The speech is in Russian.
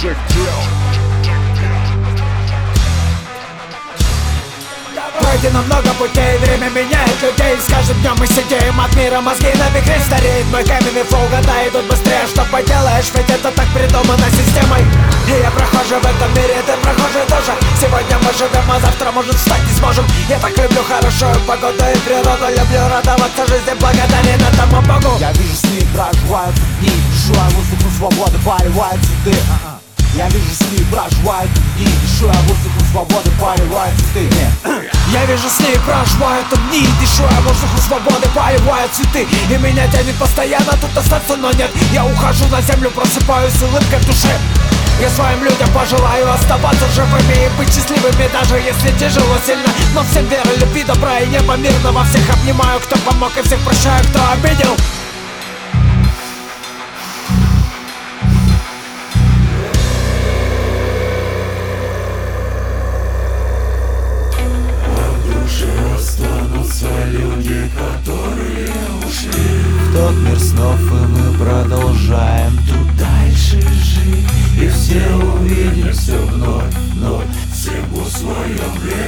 Пройдено много путей, время меняет людей. С каждым днем мы сидим от мира, мозги на вихре стареет. Мой каменный флоу, года идут быстрее. Что поделаешь, ведь это так придумано системой. И я прохожу в этом мире, ты прохожий тоже. Сегодня мы живем, а завтра может встать не сможем. Я так люблю хорошую погоду и природу. Люблю радоваться жизни, благодарен этому Богу. Я вижу сны, проживают дни, дышу я воздухом свободы, поливают цветы. Я вижу сны, проживают дни, дышу я воздухом свободы, поливают цветы. Я вижу сны, проживают дни, дышу я воздухом свободы, поливают цветы. И меня тянет постоянно тут остаться, но нет. Я ухожу на землю, просыпаюсь с улыбкой в душе. Я своим людям пожелаю оставаться живыми и быть счастливыми, даже если тяжело сильно. Но всем веры, любви, добра и неба мирного. Всех обнимаю, кто помог, и всех прощаю, кто обидел. Останутся люди, которые ушли В тот мир снов, и мы продолжаем тут дальше жить. И все увидим все вновь, но всему в своем время.